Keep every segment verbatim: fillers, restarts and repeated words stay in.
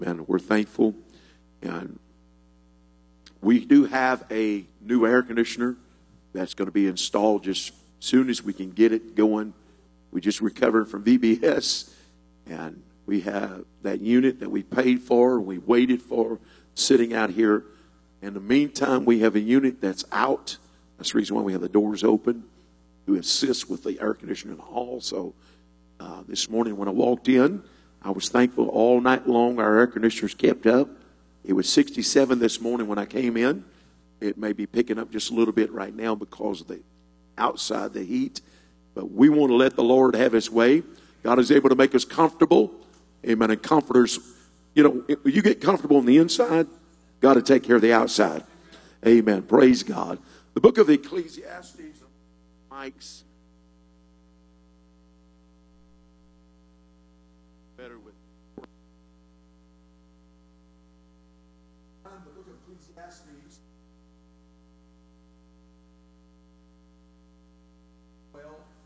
And we're thankful. And we do have a new air conditioner that's going to be installed just as soon as we can get it going. We just recovered from V B S, and we have that unit that we paid for, we waited for, sitting out here. In the meantime, we have a unit that's out. That's the reason why we have the doors open to assist with the air conditioner in the hall. So uh, this morning when I walked in, I was thankful all night long our air conditioners kept up. It was sixty-seven this morning when I came in. It may be picking up just a little bit right now because of the outside, the heat. But we want to let the Lord have His way. God is able to make us comfortable. Amen. And comforters, you know, if you get comfortable on the inside, God will take care of the outside. Amen. Praise God. The book of Ecclesiastes, Mike's better with the book of Ecclesiastes. Well,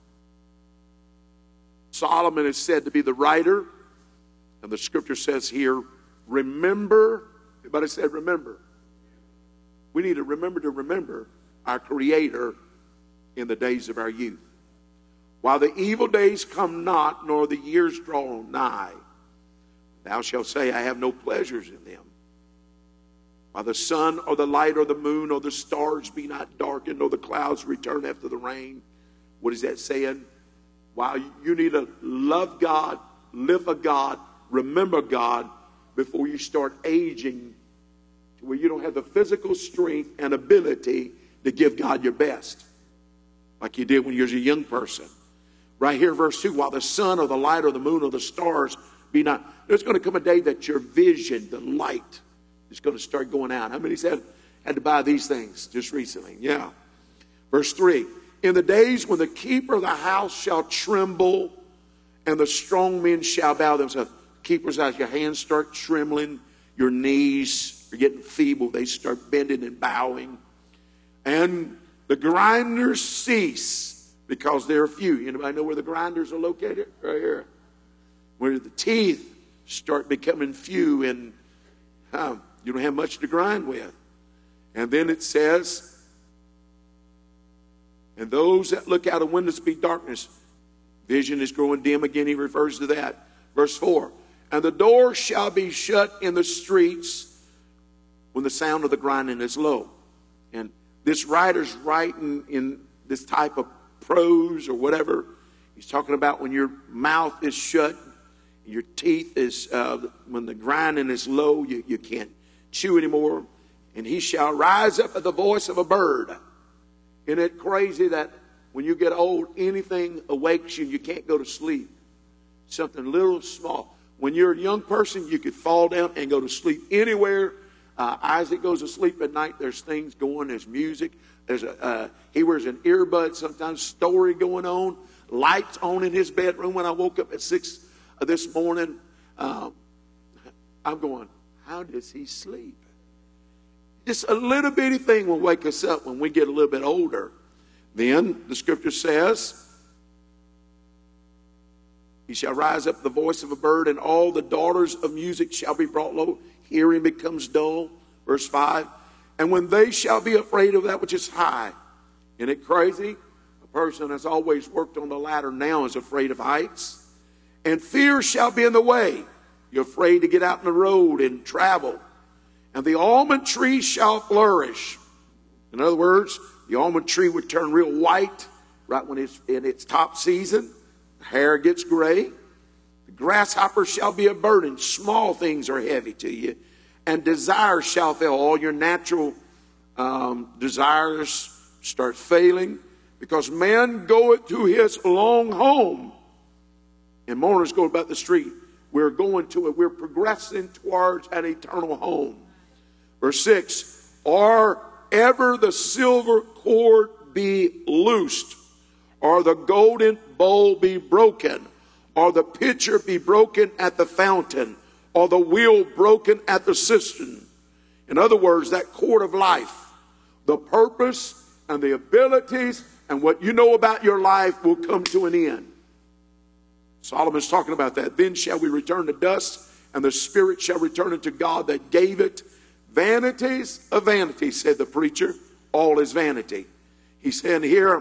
Solomon is said to be the writer, and the scripture says here, remember. Everybody said remember. We need to remember to remember our Creator in the days of our youth. While the evil days come not, nor the years draw nigh, thou shalt say, I have no pleasures in them. While the sun or the light or the moon or the stars be not darkened, or the clouds return after the rain. What is that saying? While you need to love God, live for God, remember God, before you start aging to where you don't have the physical strength and ability to give God your best like you did when you were a young person. Right here, verse two, while the sun or the light or the moon or the stars be not, there's going to come a day that your vision, the light, is going to start going out. How many said had to buy these things just recently? Yeah. Verse three, in the days when the keeper of the house shall tremble and the strong men shall bow themselves. Keepers out, your hands start trembling, your knees are getting feeble, they start bending and bowing. And the grinders cease because there are few. Anybody know where the grinders are located? Right here. Where the teeth start becoming few and uh, you don't have much to grind with. And then it says, and those that look out of windows be darkness. Vision is growing dim again. He refers to that. Verse four. And the door shall be shut in the streets when the sound of the grinding is low. And this writer's writing in this type of prose or whatever. He's talking about when your mouth is shut, your teeth is, uh, when the grinding is low, you, you can't chew anymore. And he shall rise up at the voice of a bird. Isn't it crazy that when you get old, anything awakes you and you can't go to sleep? Something little small. When you're a young person, you could fall down and go to sleep anywhere. Uh, Isaac goes to sleep at night. There's things going. There's music. There's a uh, he wears an earbud. Sometimes story going on. Lights on in his bedroom. When I woke up at six this morning, um, I'm going, how does he sleep? Just a little bitty thing will wake us up when we get a little bit older. Then the scripture says, he shall rise up the voice of a bird, and all the daughters of music shall be brought low. Hearing becomes dull. Verse five. And when they shall be afraid of that which is high. Isn't it crazy? A person that's always worked on the ladder now is afraid of heights. And fear shall be in the way. You're afraid to get out in the road and travel. And the almond tree shall flourish. In other words, the almond tree would turn real white right when it's in its top season. Hair gets gray. The grasshopper shall be a burden. Small things are heavy to you. And desire shall fail. All your natural um, desires start failing. Because man goeth to his long home. And mourners go about the street. We're going to it. We're progressing towards an eternal home. Verse six. Or ever the silver cord be loosed, or the golden bowl be broken, or the pitcher be broken at the fountain, or the wheel broken at the cistern. In other words, that cord of life, the purpose and the abilities and what you know about your life will come to an end. Solomon's talking about that. Then shall we return to dust, and the spirit shall return unto God that gave it. Vanities of vanities, said the preacher. All is vanity. He's saying here,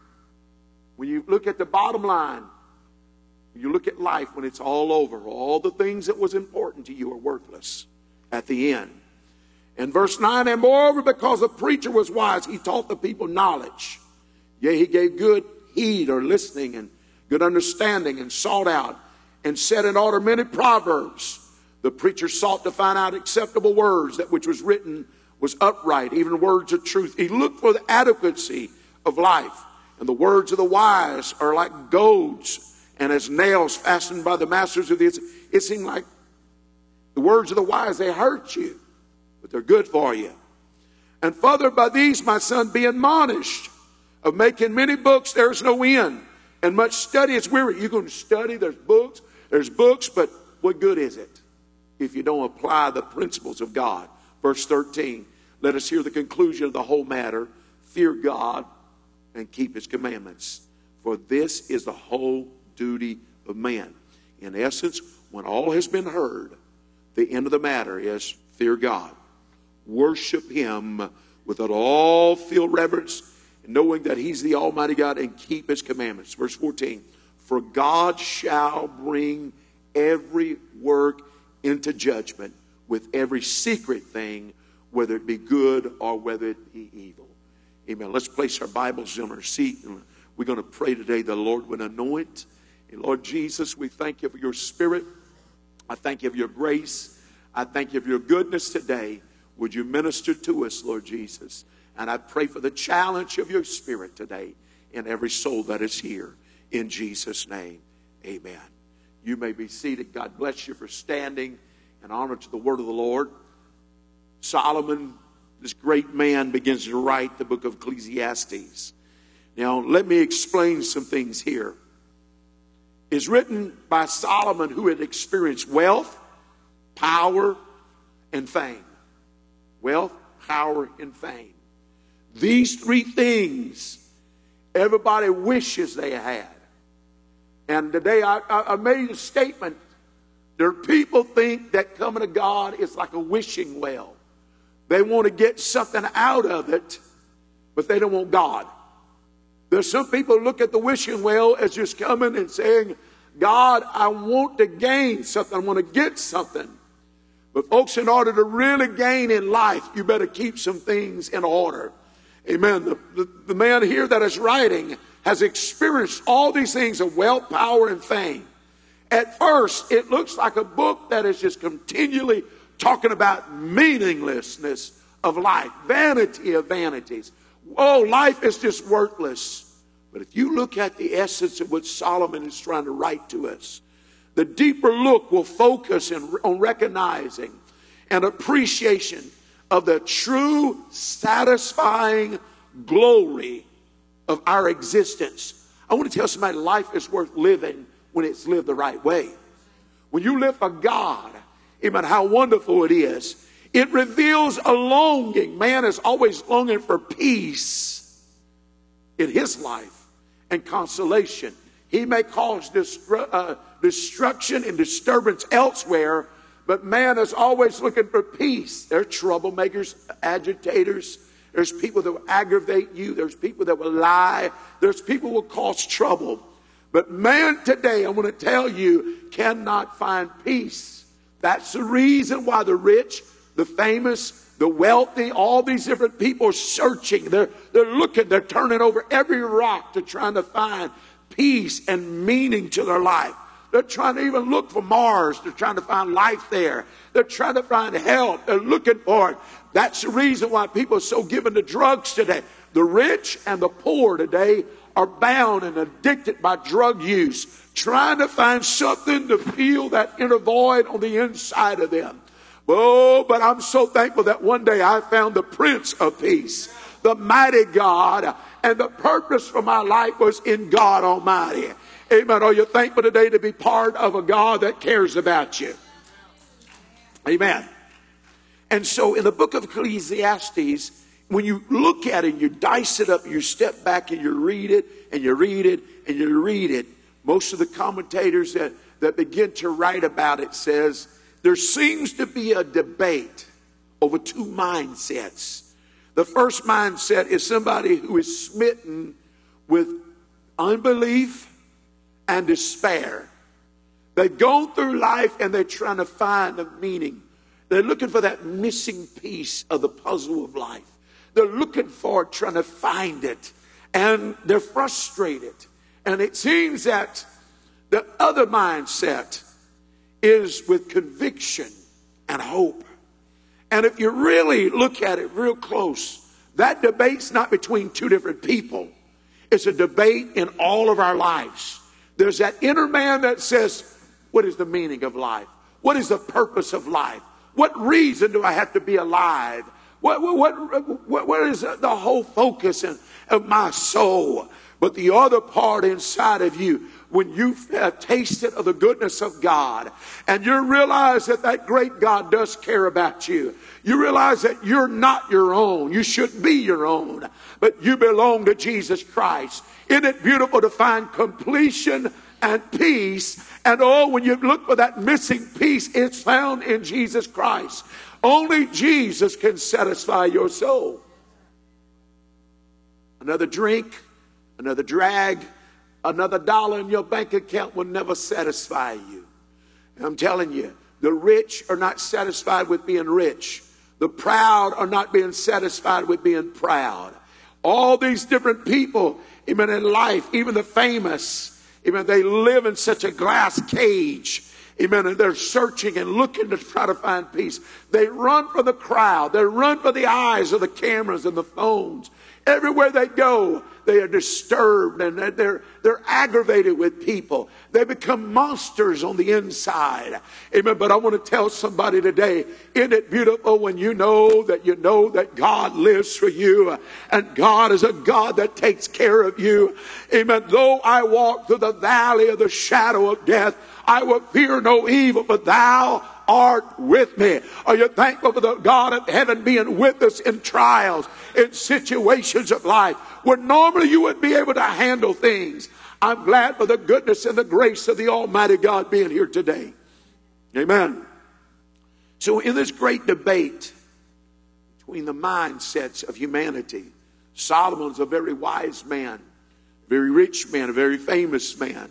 when you look at the bottom line, when you look at life, when it's all over, all the things that was important to you are worthless at the end. In verse nine, and moreover, because the preacher was wise, he taught the people knowledge. Yea, he gave good heed or listening and good understanding, and sought out and set in order many proverbs. The preacher sought to find out acceptable words, that which was written was upright, even words of truth. He looked for the adequacy of life. And the words of the wise are like goads, and as nails fastened by the masters of the... It seemed like the words of the wise, they hurt you, but they're good for you. And further, by these, my son, be admonished. Of making many books, there is no end. And much study is weary. You're going to study, there's books, there's books, but what good is it if you don't apply the principles of God? Verse thirteen, let us hear the conclusion of the whole matter. Fear God and keep his commandments, for this is the whole duty of man. In essence, when all has been heard, the end of the matter is fear God. Worship him with all feel reverence, knowing that he's the Almighty God, and keep his commandments. Verse fourteen, for God shall bring every work into judgment with every secret thing, whether it be good or whether it be evil. Amen. Let's place our Bibles in our seat, and we're going to pray today the Lord would anoint. And Lord Jesus, we thank you for your spirit. I thank you for your grace. I thank you for your goodness today. Would you minister to us, Lord Jesus? And I pray for the challenge of your spirit today in every soul that is here. In Jesus' name, amen. You may be seated. God bless you for standing in honor to the word of the Lord. Solomon, this great man, begins to write the book of Ecclesiastes. Now, let me explain some things here. It's written by Solomon, who had experienced wealth, power, and fame. Wealth, power, and fame. These three things everybody wishes they had. And today I, I made a statement. There are people think that coming to God is like a wishing well. They want to get something out of it, but they don't want God. There's some people who look at the wishing well as just coming and saying, God, I want to gain something. I want to get something. But folks, in order to really gain in life, you better keep some things in order. Amen. The, the, the man here that is writing has experienced all these things of wealth, power, and fame. At first, it looks like a book that is just continually talking about meaninglessness of life, vanity of vanities. Oh, life is just worthless. But if you look at the essence of what Solomon is trying to write to us, the deeper look will focus in, on recognizing and appreciation of the true, satisfying glory of our existence. I want to tell somebody life is worth living when it's lived the right way. When you live for God, amen, how wonderful it is. It reveals a longing. Man is always longing for peace in his life and consolation. He may cause destru- uh, destruction and disturbance elsewhere, but man is always looking for peace. There are troublemakers, agitators. There's people that will aggravate you. There's people that will lie. There's people who will cause trouble. But man today, I want to tell you, cannot find peace. That's the reason why the rich, the famous, the wealthy, all these different people are searching. They're, they're looking, they're turning over every rock to trying to find peace and meaning to their life. They're trying to even look for Mars. They're trying to find life there. They're trying to find help. They're looking for it. That's the reason why people are so given to drugs today. The rich and the poor today are bound and addicted by drug use, trying to find something to fill that inner void on the inside of them. Oh, but I'm so thankful that one day I found the Prince of Peace, the mighty God, and the purpose for my life was in God Almighty. Amen. Are you thankful today to be part of a God that cares about you? Amen. And so in the book of Ecclesiastes, when you look at it, you dice it up, you step back and you read it, and you read it, and you read it. Most of the commentators that, that begin to write about it says there seems to be a debate over two mindsets. The first mindset is somebody who is smitten with unbelief and despair. They've gone through life and they're trying to find a meaning. They're looking for that missing piece of the puzzle of life. They're looking for it, trying to find it. And they're frustrated. And it seems that the other mindset is with conviction and hope. And if you really look at it real close, that debate's not between two different people. It's a debate in all of our lives. There's that inner man that says, what is the meaning of life? What is the purpose of life? What reason do I have to be alive? What, what, what, what is the whole focus in, of my soul? But the other part inside of you, when you've uh, tasted of the goodness of God and you realize that that great God does care about you, you realize that you're not your own. You shouldn't be your own, but you belong to Jesus Christ. Isn't it beautiful to find completion and peace? And oh, when you look for that missing piece, it's found in Jesus Christ. Only Jesus can satisfy your soul. Another drink, another drag, another dollar in your bank account will never satisfy you. And I'm telling you, the rich are not satisfied with being rich. The proud are not being satisfied with being proud. All these different people, even in life, even the famous, even they live in such a glass cage. Amen. And they're searching and looking to try to find peace. They run for the crowd. They run for the eyes of the cameras and the phones. Everywhere they go, they are disturbed and they're, they're aggravated with people. They become monsters on the inside. Amen. But I want to tell somebody today, isn't it beautiful when you know that you know that God lives for you and God is a God that takes care of you. Amen. Though I walk through the valley of the shadow of death, I will fear no evil, but thou art with me. Are you thankful for the God of heaven being with us in trials, in situations of life where normally you wouldn't be able to handle things? I'm glad for the goodness and the grace of the Almighty God being here today. Amen. So in this great debate between the mindsets of humanity, Solomon's a very wise man, very rich man, a very famous man.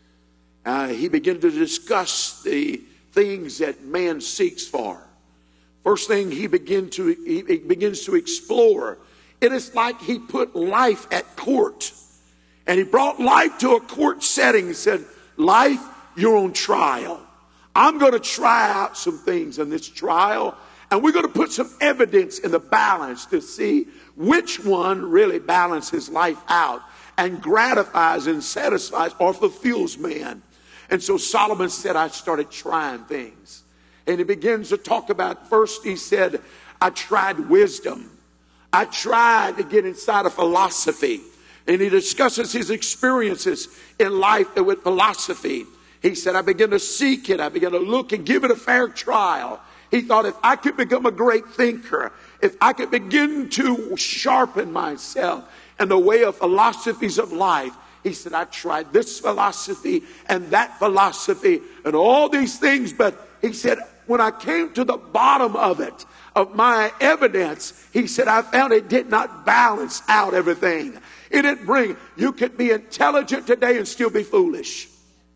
Uh, he began to discuss the things that man seeks for. First thing he begin to he, he begins to explore. It is like he put life at court, and he brought life to a court setting. He said, "Life, you're on trial. I'm going to try out some things in this trial, and we're going to put some evidence in the balance to see which one really balances life out and gratifies and satisfies or fulfills man." And so Solomon said, I started trying things. And he begins to talk about, first he said, I tried wisdom. I tried to get inside of philosophy. And he discusses his experiences in life with philosophy. He said, I began to seek it. I began to look and give it a fair trial. He thought, if I could become a great thinker, if I could begin to sharpen myself in the way of philosophies of life, he said, I tried this philosophy and that philosophy and all these things. But he said, when I came to the bottom of it, of my evidence, he said, I found it did not balance out everything. It didn't bring, you could be intelligent today and still be foolish.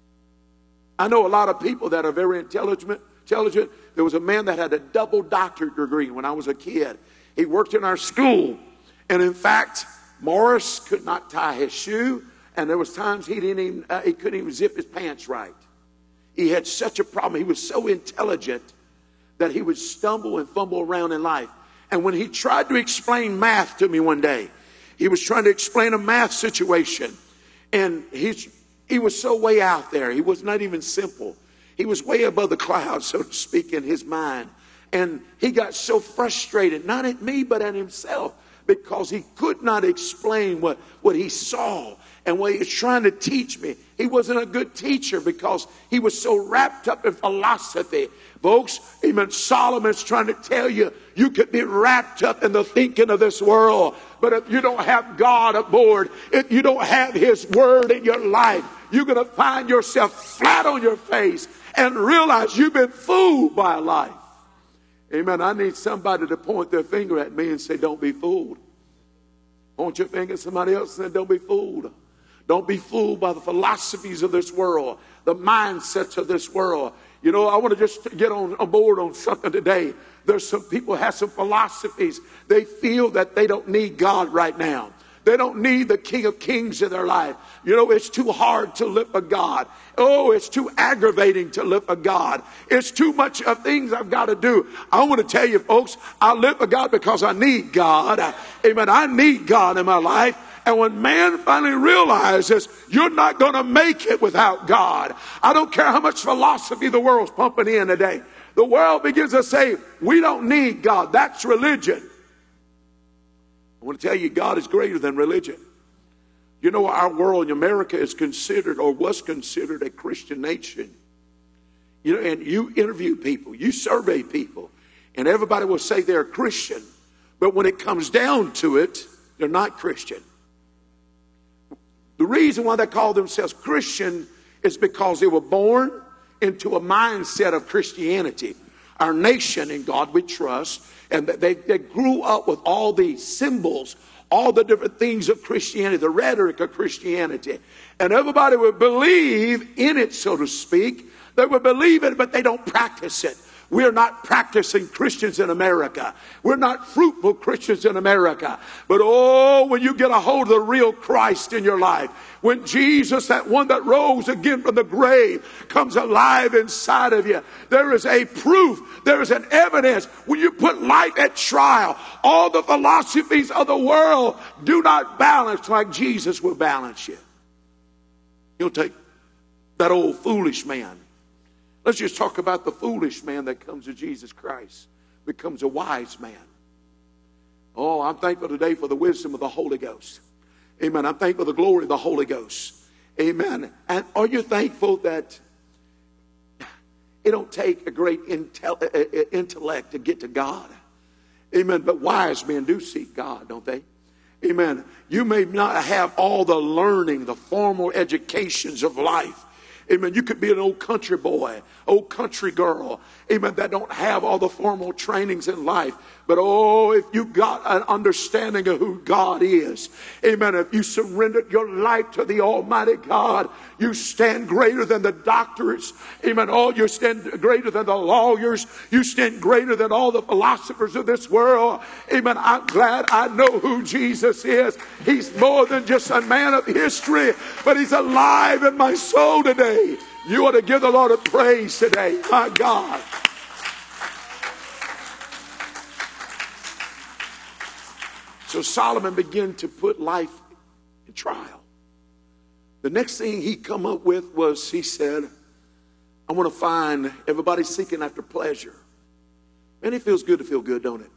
I know a lot of people that are very intelligent. intelligent. There was a man that had a double doctorate degree when I was a kid. He worked in our school. And in fact, Morris could not tie his shoe. And there was times he didn't even, uh, he couldn't even zip his pants right. He had such a problem. He was so intelligent that he would stumble and fumble around in life. And when he tried to explain math to me one day, he was trying to explain a math situation. And he's, he was so way out there. He was not even simple. He was way above the clouds, so to speak, in his mind. And he got so frustrated, not at me, but at himself, because he could not explain what, what he saw and what he was trying to teach me. He wasn't a good teacher because he was so wrapped up in philosophy. Folks, amen, Solomon's trying to tell you, you could be wrapped up in the thinking of this world. But if you don't have God aboard, if you don't have his word in your life, you're going to find yourself flat on your face and realize you've been fooled by life. Amen. I need somebody to point their finger at me and say, don't be fooled. Point your finger at somebody else and say, don't be fooled. Don't be fooled by the philosophies of this world, the mindsets of this world. You know, I want to just get on, on board on something today. There's some people who have some philosophies. They feel that they don't need God right now. They don't need the King of Kings in their life. You know, it's too hard to live for God. Oh, it's too aggravating to live for God. It's too much of things I've got to do. I want to tell you, folks, I live for God because I need God. Amen. I need God in my life. And when man finally realizes you're not going to make it without God, I don't care how much philosophy the world's pumping in today. The world begins to say, we don't need God. That's religion. I want to tell you, God is greater than religion. You know, our world in America is considered or was considered a Christian nation. You know, and you interview people, you survey people, and everybody will say they're Christian. But when it comes down to it, they're not Christian. The reason why they call themselves Christian is because they were born into a mindset of Christianity. Our nation, in God we trust, and they, they grew up with all the symbols, all the different things of Christianity, the rhetoric of Christianity. And everybody would believe in it, so to speak. They would believe it, but they don't practice it. We're not practicing Christians in America. We're not fruitful Christians in America. But oh, when you get a hold of the real Christ in your life, when Jesus, that one that rose again from the grave, comes alive inside of you, there is a proof, there is an evidence. When you put life at trial, all the philosophies of the world do not balance like Jesus will balance you. He'll take that old foolish man. Let's just talk about the foolish man that comes to Jesus Christ, becomes a wise man. Oh, I'm thankful today for the wisdom of the Holy Ghost. Amen. I'm thankful for the glory of the Holy Ghost. Amen. And are you thankful that it don't take a great intel- intellect to get to God? Amen. But wise men do seek God, don't they? Amen. You may not have all the learning, the formal educations of life. Amen. You could be an old country boy, old country girl. Amen. That don't have all the formal trainings in life. But oh, if you got an understanding of who God is. Amen. If you surrendered your life to the Almighty God, you stand greater than the doctors. Amen. Oh, you stand greater than the lawyers. You stand greater than all the philosophers of this world. Amen. I'm glad I know who Jesus is. He's more than just a man of history, but he's alive in my soul today. You ought to give the Lord a praise today. My God. So Solomon began to put life in trial. The next thing he come up with was, he said, I want to find everybody seeking after pleasure. Man, it feels good to feel good, don't it?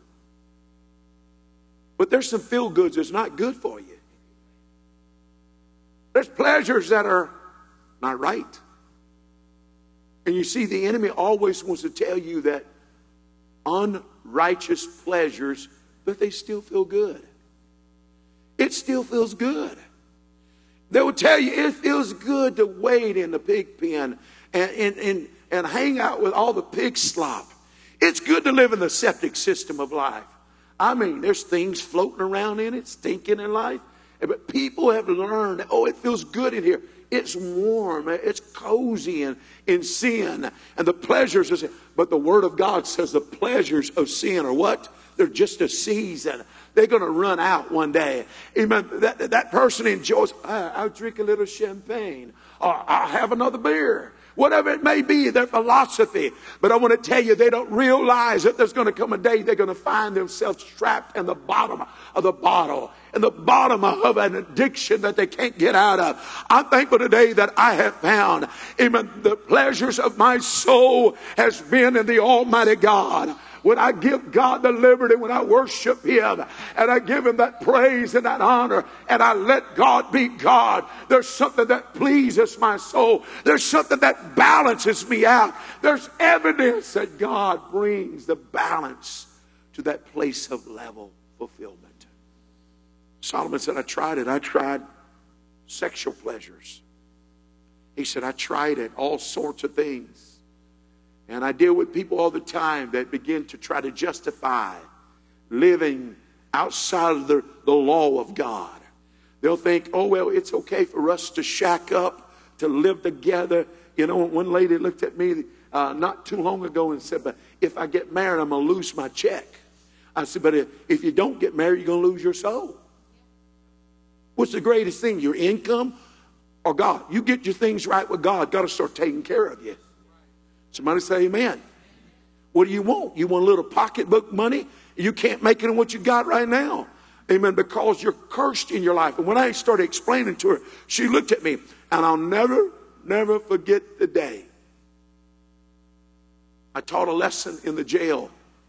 But there's some feel goods that's not good for you. There's pleasures that are not right. And you see, the enemy always wants to tell you that unrighteous pleasures, but they still feel good. It still feels good. They will tell you it feels good to wade in the pig pen and, and, and, and hang out with all the pig slop. It's good to live in the septic system of life. I mean, there's things floating around in it, stinking in life. But people have learned, oh, it feels good in here. It's warm. It's cozy in, in sin. And the pleasures of sin. But the Word of God says the pleasures of sin are what? They're just a season. They're going to run out one day. Amen. That, that person enjoys, ah, I'll drink a little champagne. Or I'll have another beer. Whatever it may be, their philosophy. But I want to tell you, they don't realize that there's going to come a day they're going to find themselves trapped in the bottom of the bottle, in the bottom of an addiction that they can't get out of. I'm thankful today that I have found, amen, the pleasures of my soul has been in the Almighty God. When I give God the liberty, when I worship Him, and I give Him that praise and that honor, and I let God be God, there's something that pleases my soul. There's something that balances me out. There's evidence that God brings the balance to that place of level fulfillment. Solomon said, I tried it. I tried sexual pleasures. He said, I tried it, all sorts of things. And I deal with people all the time that begin to try to justify living outside of the, the law of God. They'll think, oh, well, it's okay for us to shack up, to live together. You know, one lady looked at me uh, not too long ago and said, but if I get married, I'm going to lose my check. I said, but if, if you don't get married, you're going to lose your soul. What's the greatest thing, your income or God? You get your things right with God, God will start taking care of you. Somebody say amen. What do you want? You want a little pocketbook money? You can't make it in what you got right now. Amen. Because you're cursed in your life. And when I started explaining to her, she looked at me, and I'll never, never forget the day I taught a lesson in the jail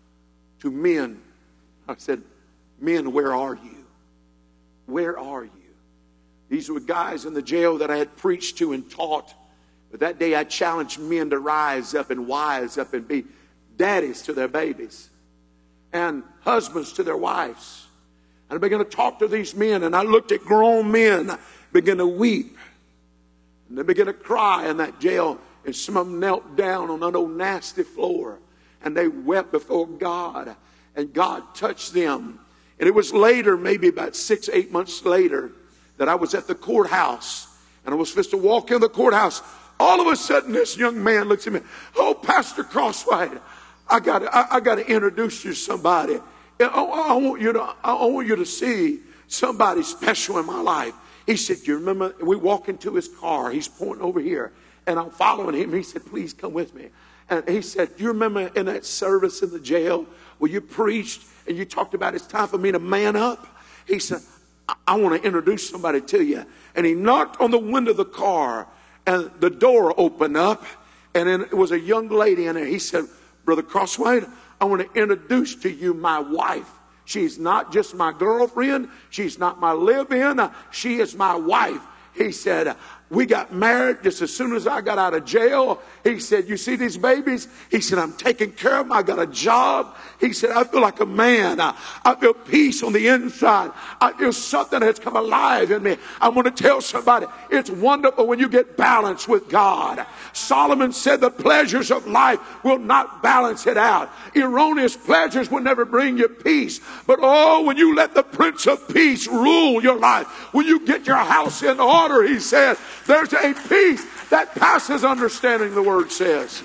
to men. I said, men, where are you? Where are you? These were guys in the jail that I had preached to and taught. But that day I challenged men to rise up and wise up and be daddies to their babies and husbands to their wives. And I began to talk to these men, and I looked at grown men begin to weep. And they began to cry in that jail, and some of them knelt down on that old nasty floor, and they wept before God, and God touched them. And it was later, maybe about six, eight months later, that I was at the courthouse, and I was supposed to walk in the courthouse. All of a sudden, this young man looks at me. Oh, Pastor Crosswhite, I got I, I got to introduce you to somebody. I, I want you to I want you to see somebody special in my life. He said, "You remember?" We walk into his car. He's pointing over here, and I'm following him. He said, "Please come with me." And he said, "Do you remember in that service in the jail where you preached and you talked about it's time for me to man up?" He said, I, I want to introduce somebody to you." And he knocked on the window of the car. And the door opened up, and then it was a young lady in there. He said, "Brother Crosswhite, I want to introduce to you my wife. She's not just my girlfriend. She's not my live-in. She is my wife." He said, "We got married just as soon as I got out of jail." He said, "You see these babies?" He said, "I'm taking care of them. I got a job." He said, "I feel like a man. I, I feel peace on the inside. I feel something that's come alive in me." I want to tell somebody, it's wonderful when you get balanced with God. Solomon said the pleasures of life will not balance it out. Erroneous pleasures will never bring you peace. But oh, when you let the Prince of Peace rule your life, when you get your house in order, he said, there's a peace that passes understanding, the word says.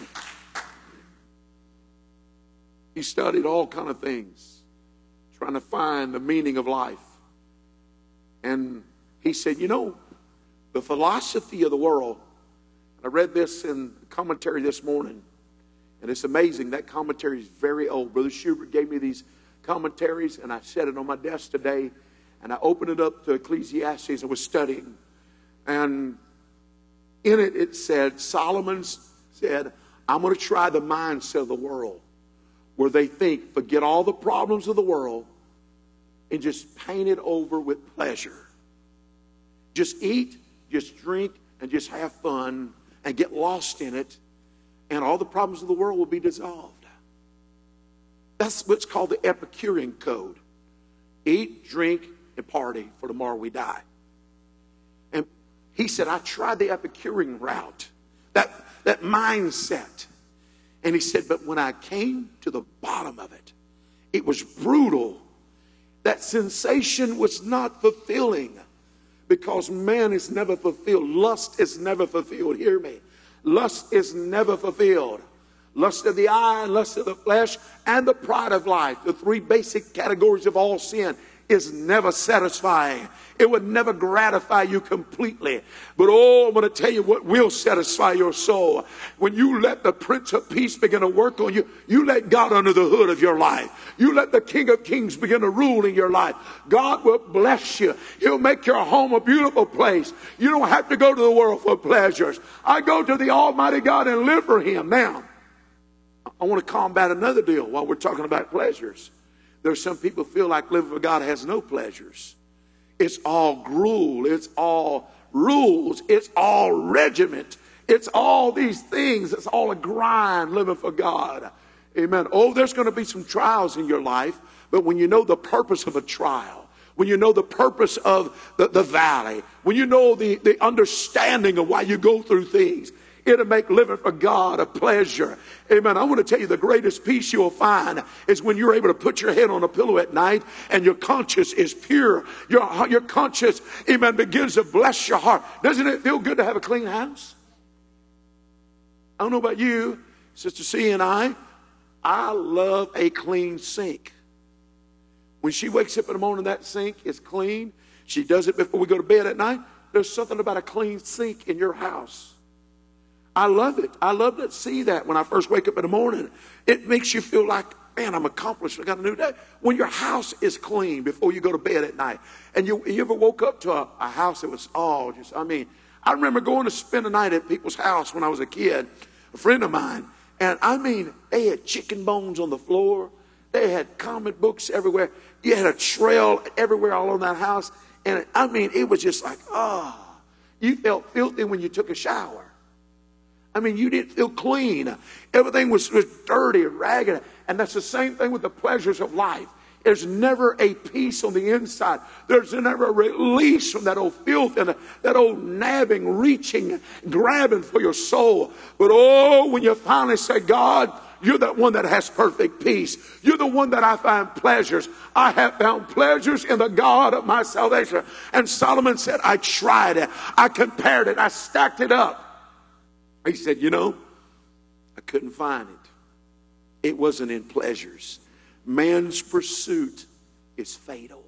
He studied all kind of things, trying to find the meaning of life. And he said, you know, the philosophy of the world, I read this in the commentary this morning, and it's amazing. That commentary is very old. Brother Schubert gave me these commentaries, and I set it on my desk today, and I opened it up to Ecclesiastes. I was studying, and in it, it said, Solomon said, I'm going to try the mindset of the world where they think, forget all the problems of the world and just paint it over with pleasure. Just eat, just drink, and just have fun and get lost in it, and all the problems of the world will be dissolved. That's what's called the Epicurean code. Eat, drink, and party, for tomorrow we die. And he said, I tried the Epicurean route, that, that mindset. And he said, but when I came to the bottom of it, it was brutal. That sensation was not fulfilling, because man is never fulfilled. Lust is never fulfilled. Hear me. Lust is never fulfilled. Lust of the eye, lust of the flesh, and the pride of life, the three basic categories of all sin, is never satisfying. It would never gratify you completely. But oh, I'm going to tell you what will satisfy your soul. When you let the Prince of Peace begin to work on you, you let God under the hood of your life. You let the King of Kings begin to rule in your life. God will bless you. He'll make your home a beautiful place. You don't have to go to the world for pleasures. I go to the Almighty God and live for Him. Now, I want to combat another deal while we're talking about pleasures. There's some people feel like living for God has no pleasures. It's all gruel. It's all rules. It's all regiment. It's all these things. It's all a grind living for God. Amen. Oh, there's going to be some trials in your life, but when you know the purpose of a trial, when you know the purpose of the, the valley, when you know the, the understanding of why you go through things, It'll make living for God a pleasure. Amen. I want to tell you, the greatest peace you'll find is when you're able to put your head on a pillow at night and your conscience is pure. Your, your conscience, amen, begins to bless your heart. Doesn't it feel good to have a clean house? I don't know about you, Sister C and I, I love a clean sink. When she wakes up in the morning, that sink is clean. She does it before we go to bed at night. There's something about a clean sink in your house. I love it. I love to see that when I first wake up in the morning. It makes you feel like, man, I'm accomplished. I got a new day. When your house is clean before you go to bed at night. And you, you ever woke up to a, a house that was all just, I mean, I remember going to spend a night at people's house when I was a kid, a friend of mine. And I mean, they had chicken bones on the floor. They had comic books everywhere. You had a trail everywhere all on that house. And I mean, it was just like, oh, you felt filthy when you took a shower. I mean, you didn't feel clean. Everything was, was dirty and ragged. And that's the same thing with the pleasures of life. There's never a peace on the inside. There's never a release from that old filth and that old nabbing, reaching, grabbing for your soul. But oh, when you finally say, God, you're the one that has perfect peace. You're the one that I find pleasures. I have found pleasures in the God of my salvation. And Solomon said, I tried it. I compared it. I stacked it up. He said, you know, I couldn't find it. It wasn't in pleasures. Man's pursuit is fatal.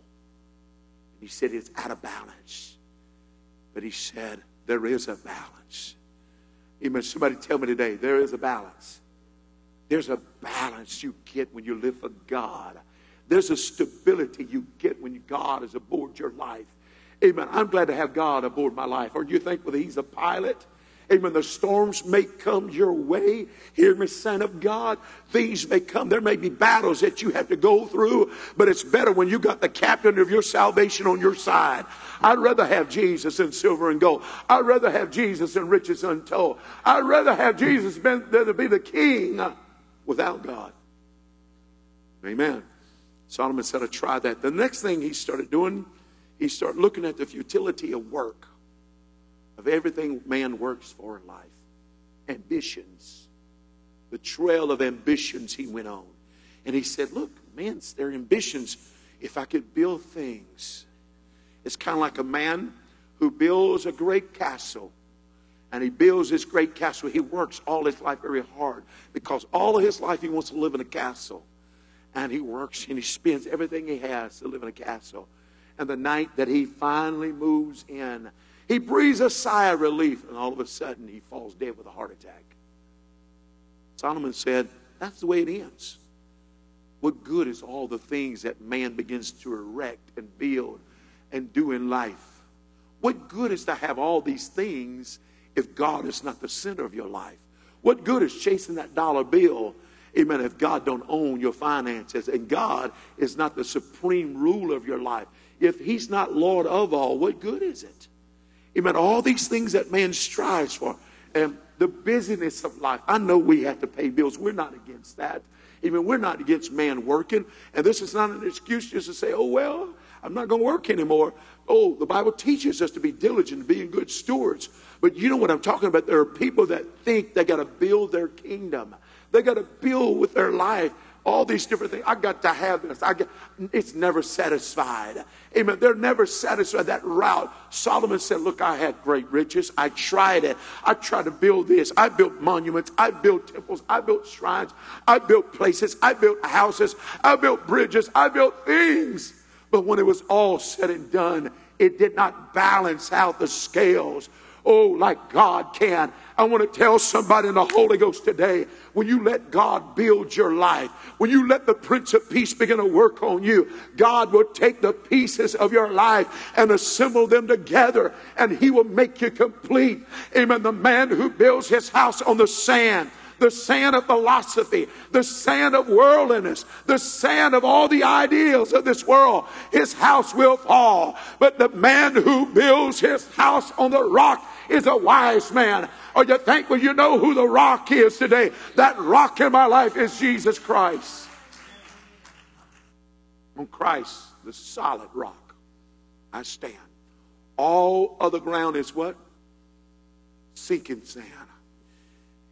He said it's out of balance. But he said there is a balance. Amen. Somebody tell me today, there is a balance. There's a balance you get when you live for God. There's a stability you get when God is aboard your life. Amen. I'm glad to have God aboard my life. Or you think, well, he's a pilot? Amen. The storms may come your way. Hear me, son of God. Things may come. There may be battles that you have to go through, but it's better when you got the captain of your salvation on your side. I'd rather have Jesus than silver and gold. I'd rather have Jesus than riches untold. I'd rather have Jesus than to be the king without God. Amen. Solomon said, I tried that. The next thing he started doing, he started looking at the futility of work. Of everything man works for in life. Ambitions. The trail of ambitions he went on. And he said, look, man, their ambitions, if I could build things. It's kind of like a man who builds a great castle. And he builds this great castle. He works all his life very hard. Because all of his life he wants to live in a castle. And he works and he spends everything he has to live in a castle. And the night that he finally moves in, he breathes a sigh of relief, and all of a sudden he falls dead with a heart attack. Solomon said, that's the way it ends. What good is all the things that man begins to erect and build and do in life? What good is to have all these things if God is not the center of your life? What good is chasing that dollar bill, amen, if God don't own your finances and God is not the supreme ruler of your life? If he's not Lord of all, what good is it? Amen. All these things that man strives for. And the busyness of life. I know we have to pay bills. We're not against that. Amen. We're not against man working. And this is not an excuse just to say, oh, well, I'm not going to work anymore. Oh, the Bible teaches us to be diligent, being good stewards. But you know what I'm talking about? There are people that think they got to build their kingdom. They got to build with their life. All these different things. I got to have this. I get, it's never satisfied. Amen. They're never satisfied. That route. Solomon said, look, I had great riches. I tried it. I tried to build this. I built monuments. I built temples. I built shrines. I built places. I built houses. I built bridges. I built things. But when it was all said and done, it did not balance out the scales. Oh, like God can. I want to tell somebody in the Holy Ghost today, when you let God build your life, when you let the Prince of Peace begin to work on you, God will take the pieces of your life and assemble them together, and he will make you complete. Amen. The man who builds his house on the sand, the sand of philosophy, the sand of worldliness, the sand of all the ideals of this world, his house will fall. But the man who builds his house on the rock is a wise man. Are you thankful you know who the rock is today? That rock in my life is Jesus Christ. On Christ, the solid rock, I stand. All other ground is what? Sinking sand.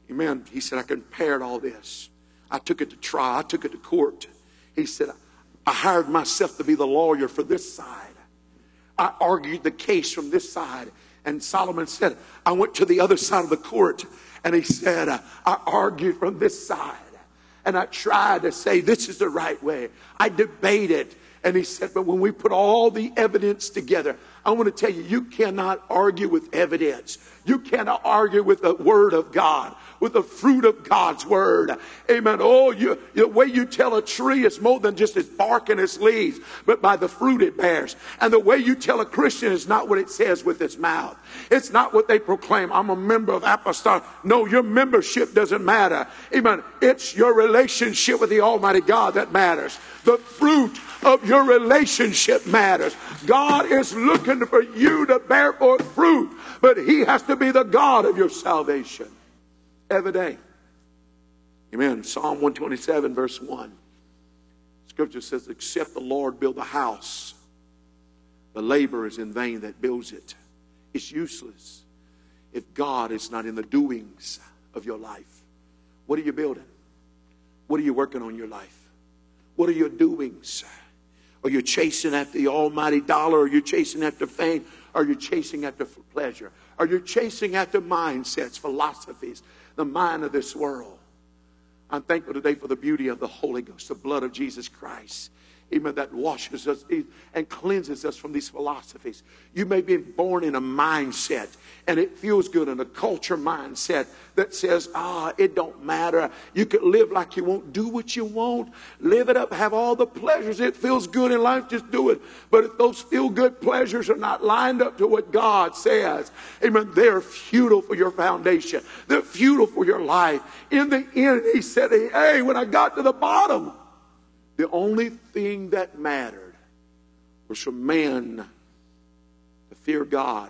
Amen. He said, I compared all this. I took it to trial. I took it to court. He said, I hired myself to be the lawyer for this side. I argued the case from this side. And Solomon said, I went to the other side of the court. And he said, I argued from this side. And I tried to say, this is the right way. I debated. And he said, but when we put all the evidence together, I want to tell you, you cannot argue with evidence. You cannot argue with the word of God, with the fruit of God's word. Amen. Oh, you, the way you tell a tree is more than just its bark and its leaves, but by the fruit it bears. And the way you tell a Christian is not what it says with its mouth. It's not what they proclaim. I'm a member of Apostolic. No, your membership doesn't matter. Amen. It's your relationship with the Almighty God that matters. The fruit of your relationship matters. God is looking for you to bear forth fruit, but he has to be the God of your salvation every day. Amen. Psalm one twenty-seven verse one. Scripture says, except the Lord build a house, the labor is in vain that builds it. It's useless if God is not in the doings of your life. What are you building? What are you working on in your life? What are your doings? Are you chasing after the almighty dollar? Are you chasing after fame? Are you chasing after pleasure? Are you chasing after mindsets, philosophies, the mind of this world? I'm thankful today for the beauty of the Holy Ghost, the blood of Jesus Christ. Amen. That washes us and cleanses us from these philosophies. You may be born in a mindset and it feels good, in a culture mindset that says, ah, it don't matter. You could live like you want, do what you want, live it up, have all the pleasures. It feels good in life, just do it. But if those feel good pleasures are not lined up to what God says, amen, they're futile for your foundation. They're futile for your life. In the end, he said, hey, when I got to the bottom, the only thing that mattered was for man to fear God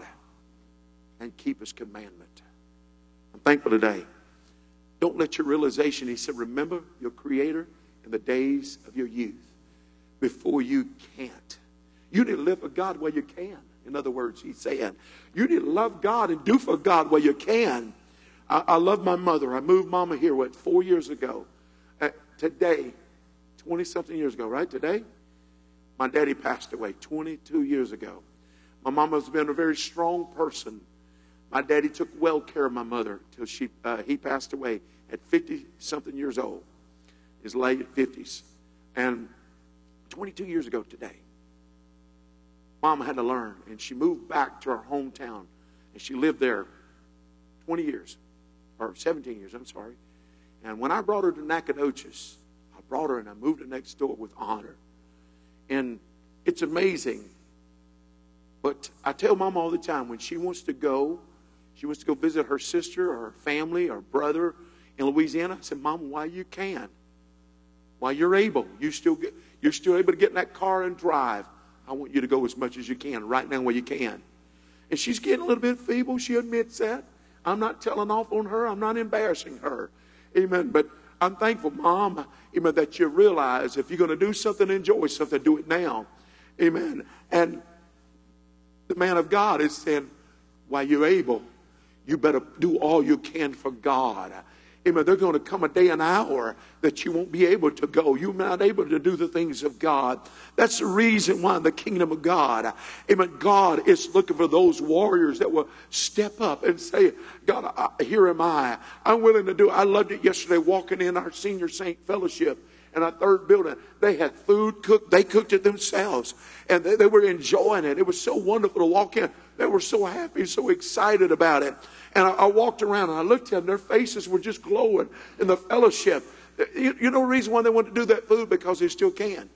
and keep his commandment. I'm thankful today. Don't let your realization, he said, remember your Creator in the days of your youth before you can't. You need to live for God while you can. In other words, he's saying, you need to love God and do for God while you can. I, I love my mother. I moved Mama here, what, four years ago. Uh, today, twenty-something years ago, right? Today, my daddy passed away twenty-two years ago. My mama's been a very strong person. My daddy took well care of my mother till she uh, he passed away at fifty-something years old, his late fifties. And twenty-two years ago today, Mama had to learn, and she moved back to her hometown, and she lived there twenty years, or seventeen years, I'm sorry. And when I brought her to Nacogdoches, I brought her and I moved her next door with honor. And it's amazing. But I tell Mom all the time, when she wants to go, she wants to go visit her sister or her family or brother in Louisiana, I said, Mom, while you can, while you're able, you still get, you're still able to get in that car and drive, I want you to go as much as you can right now while you can. And she's getting a little bit feeble. She admits that. I'm not telling off on her. I'm not embarrassing her. Amen. But I'm thankful, Mom, amen, that you realize if you're going to do something, enjoy something, do it now. Amen. And the man of God is saying, while you're able, you better do all you can for God. Amen. There's going to come a day and hour that you won't be able to go. You're not able to do the things of God. That's the reason why the kingdom of God, amen, God is looking for those warriors that will step up and say, God, I, here am I. I'm willing to do it. I loved it yesterday walking in our senior saint fellowship in our third building. They had food cooked. They cooked it themselves. And they, they were enjoying it. It was so wonderful to walk in. They were so happy, so excited about it. And I, I walked around and I looked at them. Their faces were just glowing in the fellowship. You, you know the reason why they want to do that food? Because they still can.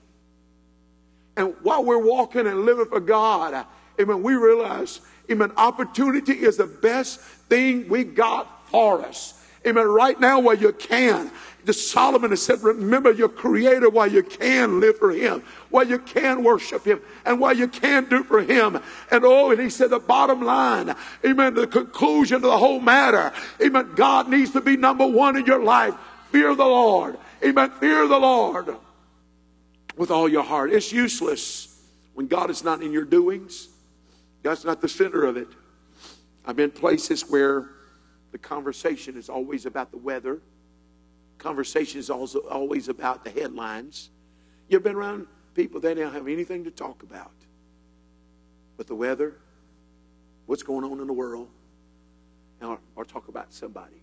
And while we're walking and living for God, amen, we realize, amen, opportunity is the best thing we got for us. Amen, right now while you can. The Solomon has said, remember your Creator while you can live for Him, while you can worship Him, and while you can do for Him. And oh, and he said the bottom line, amen, the conclusion of the whole matter, amen, God needs to be number one in your life. Fear the Lord. Amen, fear the Lord with all your heart. It's useless when God is not in your doings. God's not the center of it. I've been places where the conversation is always about the weather. Conversation is also always about the headlines. You've been around people, they don't have anything to talk about but the weather, what's going on in the world, or, or talk about somebody.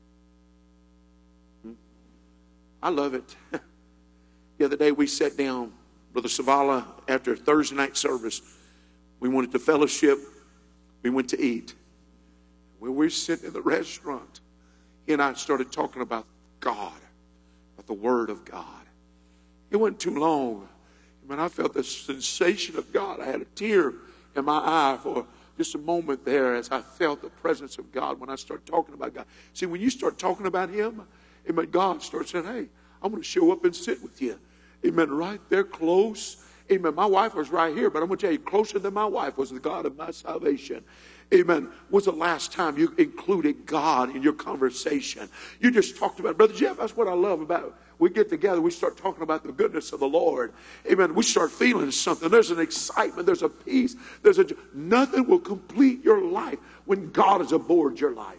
Hmm? I love it. The other day we sat down, Brother Savala, after Thursday night service. We wanted to fellowship. We went to eat. When we were sitting in the restaurant, he and I started talking about God, about the Word of God. It wasn't too long. I mean, I felt the sensation of God. I had a tear in my eye for just a moment there as I felt the presence of God when I started talking about God. See, when you start talking about Him, amen, God starts saying, hey, I'm going to show up and sit with you. Amen, right there close. Amen, my wife was right here, but I'm going to tell you, closer than my wife was the God of my salvation. Amen. When's the last time you included God in your conversation? You just talked about, Brother Jeff, that's what I love about. We get together, we start talking about the goodness of the Lord. Amen. We start feeling something. There's an excitement, there's a peace, there's a nothing will complete your life when God is aboard your life.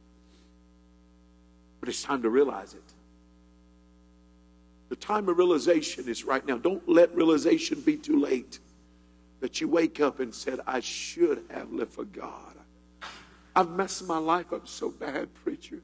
But it's time to realize it. The time of realization is right now. Don't let realization be too late. That you wake up and said, I should have lived for God. I've messed my life up so bad, preacher.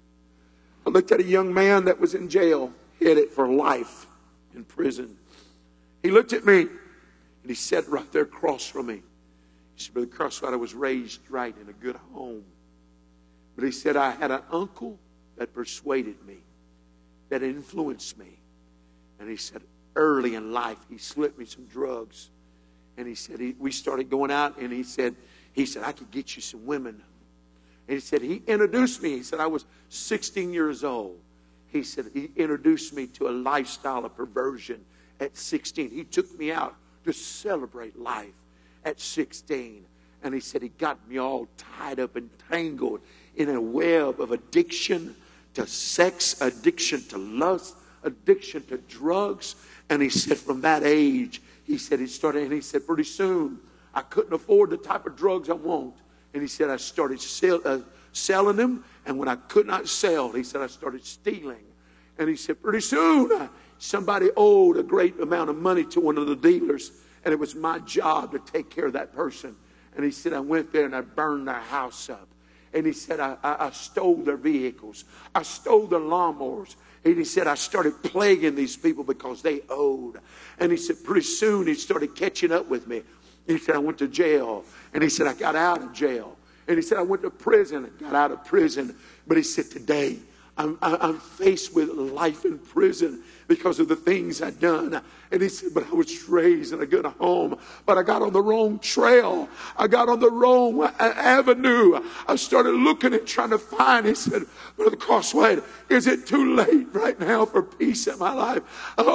I looked at a young man that was in jail, headed for life in prison. He looked at me and he said right there across from me, he said, Brother Crosswhite, I was raised right in a good home. But he said, I had an uncle that persuaded me, that influenced me. And he said, early in life, he slipped me some drugs. And he said, he, we started going out, and he said, he said, I could get you some women. And he said, he introduced me. He said, I was sixteen years old. He said, he introduced me to a lifestyle of perversion at sixteen. He took me out to celebrate life at sixteen. And he said, he got me all tied up and tangled in a web of addiction to sex, addiction to lust, addiction to drugs. And he said, from that age, he said he started, and he said, pretty soon, I couldn't afford the type of drugs I want. And he said, I started sell, uh, selling them. And when I could not sell, he said, I started stealing. And he said, pretty soon, uh, somebody owed a great amount of money to one of the dealers. And it was my job to take care of that person. And he said, I went there and I burned their house up. And he said, I, I, I stole their vehicles. I stole their lawnmowers. And he said, I started plaguing these people because they owed. And he said, pretty soon he started catching up with me. He said, I went to jail. And he said, I got out of jail. And he said, I went to prison and got out of prison. But he said, today I'm, I'm faced with life in prison because of the things I'd done. And he said, but I was raised in a good home. But I got on the wrong trail. I got on the wrong avenue. I started looking and trying to find. He said, Brother Crosswhite, is it too late right now for peace in my life?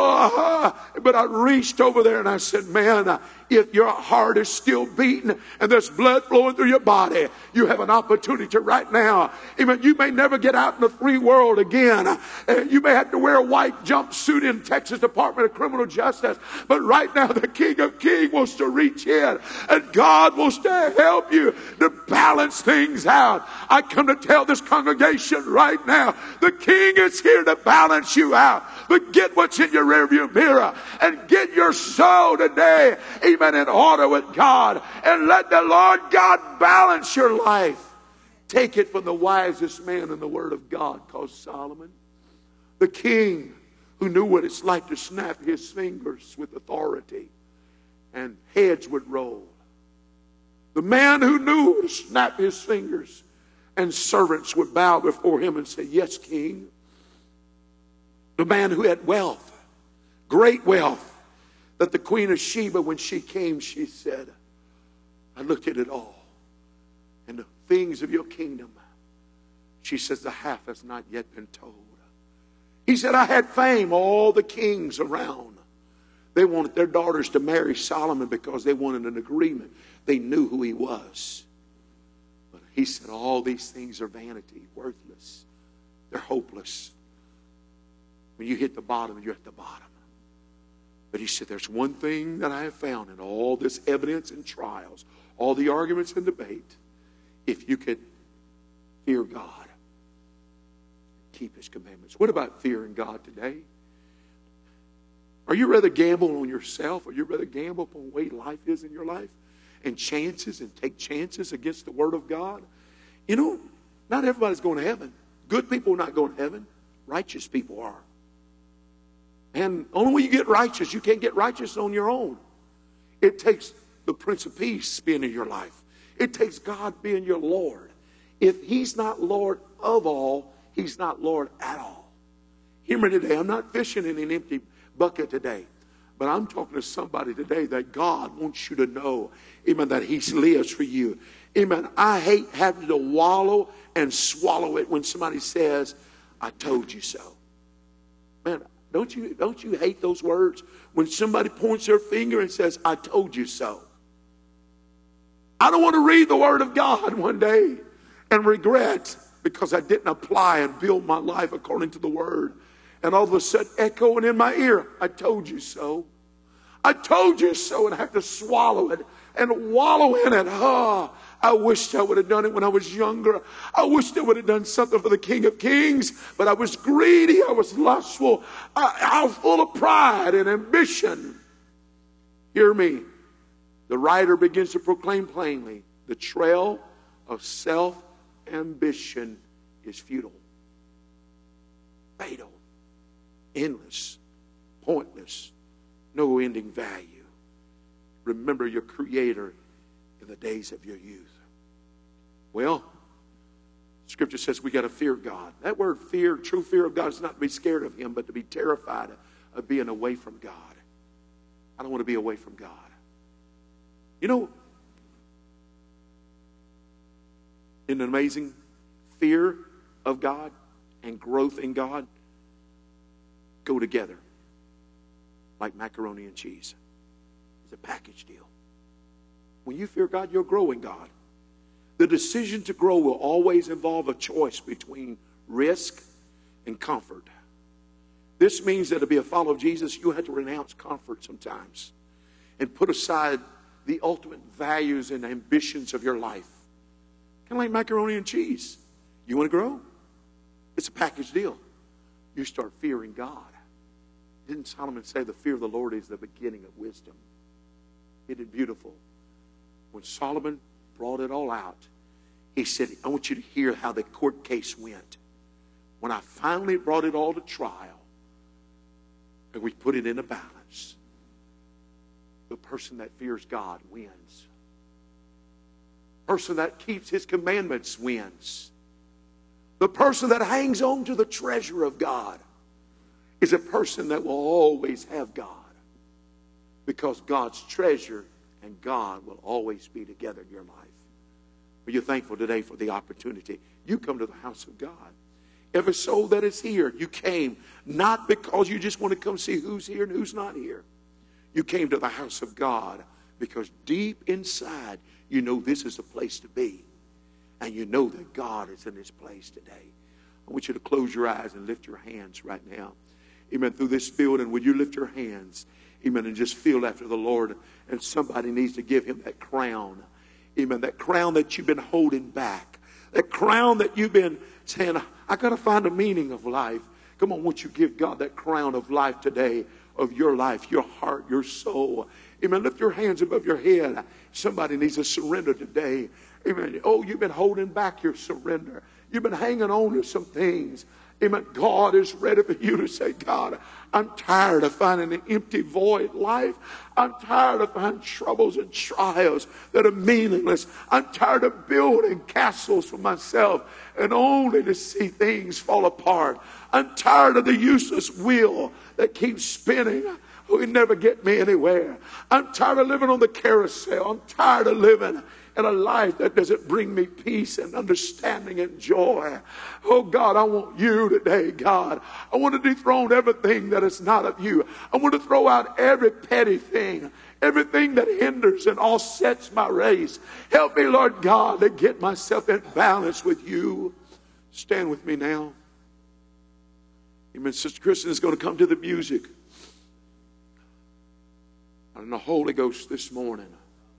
Oh, but I reached over there and I said, man, if your heart is still beating and there's blood flowing through your body, you have an opportunity right now. Amen. You may never get out in the free world again. You may have to wear a white jumpsuit in Texas Department of Criminal Justice. But right now, the King of Kings wants to reach in and God wants to help you to balance things out. I come to tell this congregation right now, the King is here to balance you out. But get what's in your rearview mirror and get your soul today, amen, in order with God. And let the Lord God balance your life. Take it from the wisest man in the Word of God called Solomon. The king who knew what it's like to snap his fingers with authority and heads would roll. The man who knew to snap his fingers and servants would bow before him and say, yes, king. The man who had wealth, great wealth, that the Queen of Sheba, when she came, she said, I looked at it all. And the things of your kingdom, she says, the half has not yet been told. He said, I had fame, all the kings around. They wanted their daughters to marry Solomon because they wanted an agreement. They knew who he was. But he said, all these things are vanity, worthless. They're hopeless. When you hit the bottom, you're at the bottom. But he said, there's one thing that I have found in all this evidence and trials, all the arguments and debate. If you could fear God keep his commandments. What about fearing God today? Are you rather gamble on yourself, or you rather gamble upon the way life is in your life and chances and take chances against the word of God? You know, not everybody's going to heaven. Good people are not going to heaven. Righteous people are. And only when you get righteous, you can't get righteous on your own. It takes the Prince of Peace being in your life. It takes God being your Lord. If he's not Lord of all, he's not Lord at all. Hear me today. I'm not fishing in an empty bucket today. But I'm talking to somebody today that God wants you to know, amen, that he lives for you. Amen. I hate having to wallow and swallow it when somebody says, I told you so. Man, don't you, don't you hate those words? When somebody points their finger and says, I told you so. I don't want to read the word of God one day and regret because I didn't apply and build my life according to the word. And all of a sudden echoing in my ear, I told you so. I told you so, and I have to swallow it and wallow in it. Oh, I wished I would have done it when I was younger. I wished I would have done something for the King of Kings, but I was greedy. I was lustful. I, I was full of pride and ambition. Hear me. The writer begins to proclaim plainly, the trail of self-ambition is futile, fatal, endless, pointless, no ending value. Remember your Creator in the days of your youth. Well, Scripture says we got to fear God. That word fear, true fear of God, is not to be scared of him, but to be terrified of being away from God. I don't want to be away from God. You know, an amazing fear of God and growth in God go together like macaroni and cheese. It's a package deal. When you fear God, you'll grow in God. The decision to grow will always involve a choice between risk and comfort. This means that to be a follower of Jesus, you have to renounce comfort sometimes and put aside the ultimate values and ambitions of your life. Kind of like macaroni and cheese. You want to grow? It's a package deal. You start fearing God. Didn't Solomon say the fear of the Lord is the beginning of wisdom? Isn't it beautiful? When Solomon brought it all out, he said, I want you to hear how the court case went. When I finally brought it all to trial, and we put it in a balance, the person that fears God wins. The person that keeps his commandments wins. The person that hangs on to the treasure of God is a person that will always have God. Because God's treasure and God will always be together in your life. Are you thankful today for the opportunity? You come to the house of God. Every soul that is here, you came not because you just want to come see who's here and who's not here. You came to the house of God because deep inside you know this is the place to be. And you know that God is in this place today. I want you to close your eyes and lift your hands right now. Amen. Through this building, would you lift your hands? Amen. And just feel after the Lord. And somebody needs to give him that crown. Amen. That crown that you've been holding back. That crown that you've been saying, I got to find a meaning of life. Come on, won't you give God that crown of life today, of your life, your heart, your soul. Amen. Lift your hands above your head. Somebody needs to surrender today. Amen. Oh, you've been holding back your surrender. You've been hanging on to some things. Amen. God is ready for you to say, God, I'm tired of finding an empty, void life. I'm tired of finding troubles and trials that are meaningless. I'm tired of building castles for myself and only to see things fall apart. I'm tired of the useless wheel that keeps spinning. Oh, it never get me anywhere. I'm tired of living on the carousel. I'm tired of living in a life that doesn't bring me peace and understanding and joy. Oh God, I want you today, God. I want to dethrone everything that is not of you. I want to throw out every petty thing, everything that hinders and offsets my race. Help me, Lord God, to get myself in balance with you. Stand with me now. Amen. Sister Kristen is going to come to the music. And the Holy Ghost this morning,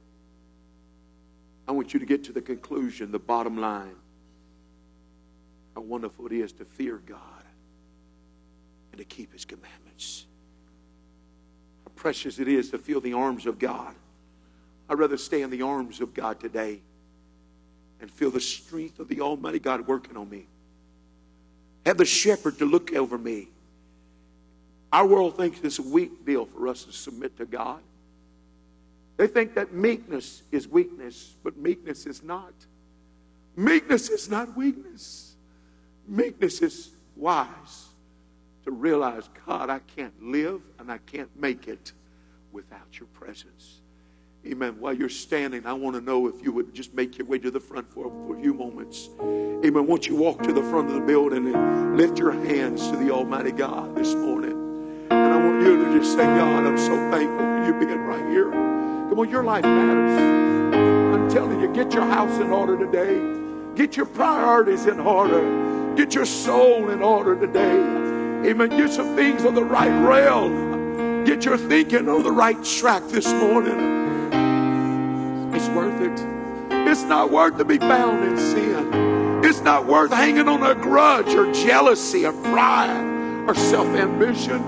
I want you to get to the conclusion, the bottom line. how wonderful it is to fear God and to keep His commandments. How precious it is to feel the arms of God. I'd rather stay in the arms of God today and feel the strength of the Almighty God working on me. Have the shepherd to look over me. Our world thinks it's a weak deal for us to submit to God. They think that meekness is weakness, but meekness is not. Meekness is not weakness. Meekness is wise to realize, God, I can't live and I can't make it without your presence. Amen. While you're standing, I want to know if you would just make your way to the front for, for a few moments. Amen. Won't you walk to the front of the building and lift your hands to the Almighty God this morning. And I want you to just say, God, I'm so thankful for you being right here. Come on, your life matters. I'm telling you, get your house in order today. Get your priorities in order. Get your soul in order today. Amen. Get some things on the right rail. Get your thinking on the right track this morning. It's worth it. It's not worth to be bound in sin. It's not worth hanging on a grudge or jealousy or pride or self-ambition.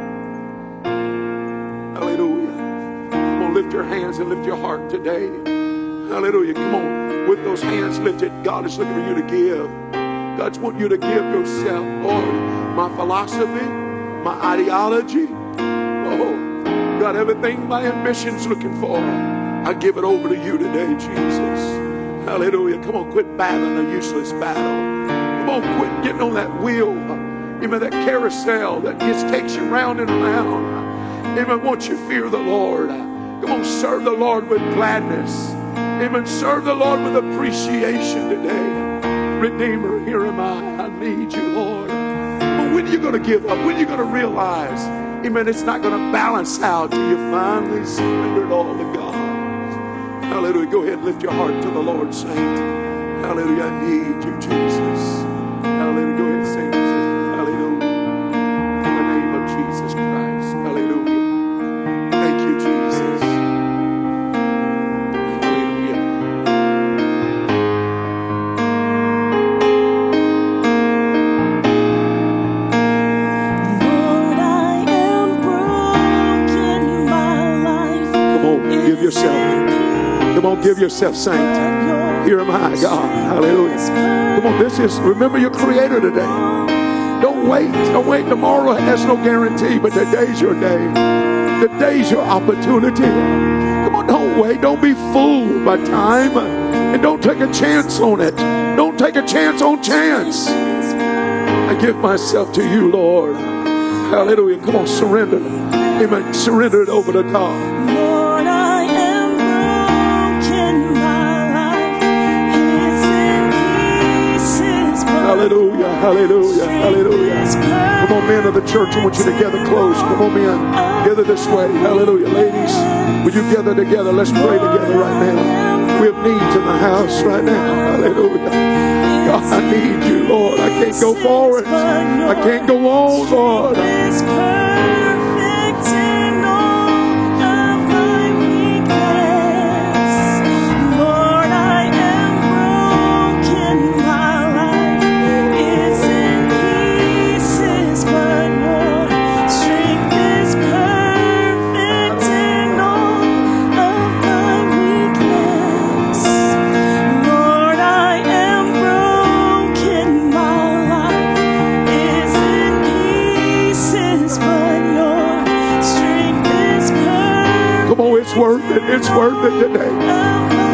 Hallelujah. Come on, lift your hands and lift your heart today. Hallelujah. Come on. With those hands lifted, God is looking for you to give. God's wanting you to give yourself. Lord, my philosophy, my ideology, oh, God, everything my ambition's looking for, I give it over to you today, Jesus. Hallelujah. Come on, quit battling a useless battle. Come on, quit getting on that wheel. Amen, that carousel that just takes you round and around. Amen, won't you fear the Lord? Come on, serve the Lord with gladness. Amen, serve the Lord with appreciation today. Redeemer, here am I. I need you, Lord. But when are you going to give up? When are you going to realize, amen, it's not going to balance out till you finally surrender it all to God. Hallelujah. Go ahead and lift your heart to the Lord, saint. Hallelujah. I need you, Jesus. Hallelujah. Go ahead and sing this. Hallelujah. In the name of Jesus Christ. Hallelujah. Thank you, Jesus. Hallelujah. Lord, I am broken. My life. Come on, give yourself. Come on, give yourself, saint. Here am I, God. Hallelujah. Come on, this is, remember your Creator today. Don't wait. Don't wait. Tomorrow has no guarantee, but today's your day. Today's your opportunity. Come on, don't wait. Don't be fooled by time. And don't take a chance on it. Don't take a chance on chance. I give myself to you, Lord. Hallelujah. Come on, surrender. Amen. Surrender it over to God. Lord, I am broken. My life is in pieces. Hallelujah, hallelujah, hallelujah. Come on, men of the church, I want you to gather close. Come on, men, gather this way. Hallelujah. Ladies, will you gather together? Let's pray together right now. We have needs in the house right now. Hallelujah. God, I need you, Lord. I can't go forward. I can't go on, Lord. It's worth it. It's worth it today.